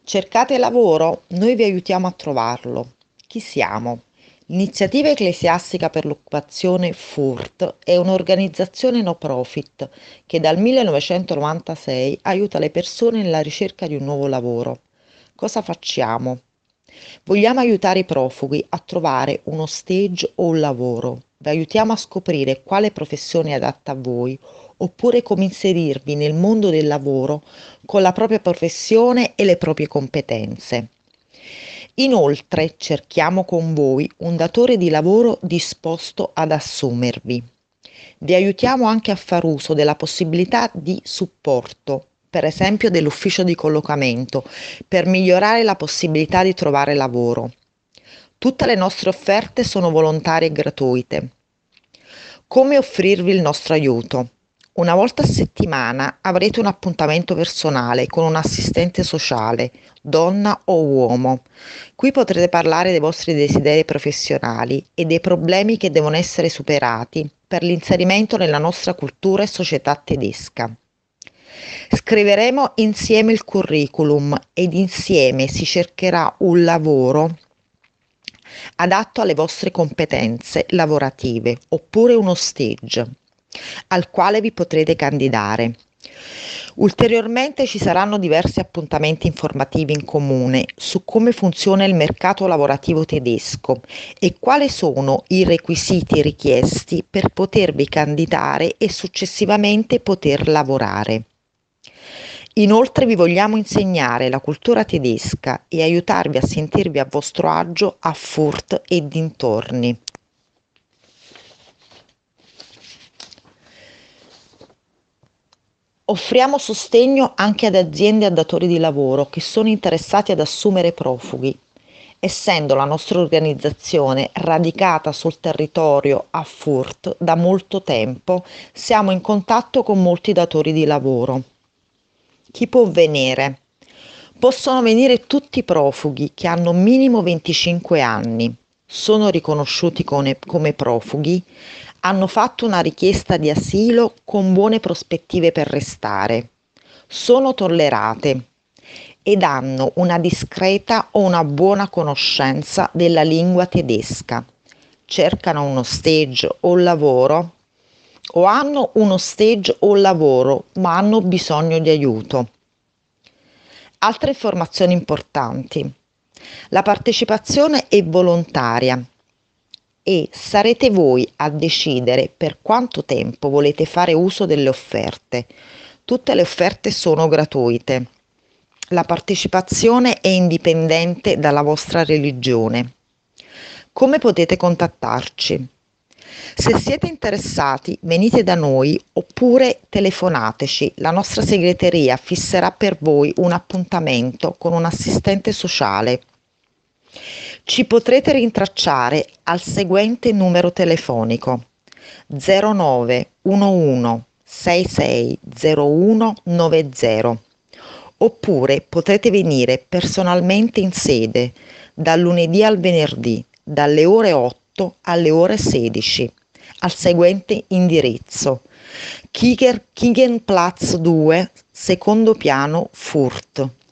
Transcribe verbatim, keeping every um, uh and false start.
Cercate lavoro? Noi vi aiutiamo a trovarlo. Chi siamo? L'Iniziativa Ecclesiastica per l'Occupazione F U R T è un'organizzazione no profit che dal millenovecentonovantasei aiuta le persone nella ricerca di un nuovo lavoro. Cosa facciamo? Vogliamo aiutare i profughi a trovare uno stage o un lavoro. Vi aiutiamo a scoprire quale professione è adatta a voi, oppure come inserirvi nel mondo del lavoro con la propria professione e le proprie competenze. Inoltre cerchiamo con voi un datore di lavoro disposto ad assumervi. Vi aiutiamo anche a far uso della possibilità di supporto, per esempio dell'ufficio di collocamento, per migliorare la possibilità di trovare lavoro. Tutte le nostre offerte sono volontarie e gratuite. Come offrirvi il nostro aiuto? Una volta a settimana avrete un appuntamento personale con un assistente sociale, donna o uomo. Qui potrete parlare dei vostri desideri professionali e dei problemi che devono essere superati per l'inserimento nella nostra cultura e società tedesca. Scriveremo insieme il curriculum ed insieme si cercherà un lavoro adatto alle vostre competenze lavorative oppure uno stage al quale vi potrete candidare. Ulteriormente ci saranno diversi appuntamenti informativi in comune su come funziona il mercato lavorativo tedesco e quali sono i requisiti richiesti per potervi candidare e successivamente poter lavorare. Inoltre vi vogliamo insegnare la cultura tedesca e aiutarvi a sentirvi a vostro agio a Fürth e dintorni. Offriamo sostegno anche ad aziende e a datori di lavoro che sono interessati ad assumere profughi. Essendo la nostra organizzazione radicata sul territorio a Fürth da molto tempo, siamo in contatto con molti datori di lavoro. Chi può venire? Possono venire tutti i profughi che hanno minimo venticinque anni, sono riconosciuti come, come profughi, hanno fatto una richiesta di asilo con buone prospettive per restare, sono tollerate ed hanno una discreta o una buona conoscenza della lingua tedesca. Cercano uno stage o un lavoro o hanno uno stage o un lavoro ma hanno bisogno di aiuto. Altre informazioni importanti. La partecipazione è volontaria e sarete voi a decidere per quanto tempo volete fare uso delle offerte. Tutte le offerte sono gratuite. La partecipazione è indipendente dalla vostra religione. Come potete contattarci? Se siete interessati, venite da noi oppure telefonateci. La nostra segreteria fisserà per voi un appuntamento con un assistente sociale. Ci potrete rintracciare al seguente numero telefonico zero nove uno uno sei sei zero uno nove zero oppure potrete venire personalmente in sede dal lunedì al venerdì dalle ore otto alle ore sedici al seguente indirizzo Kiger, Kigenplatz due, secondo piano Fürth.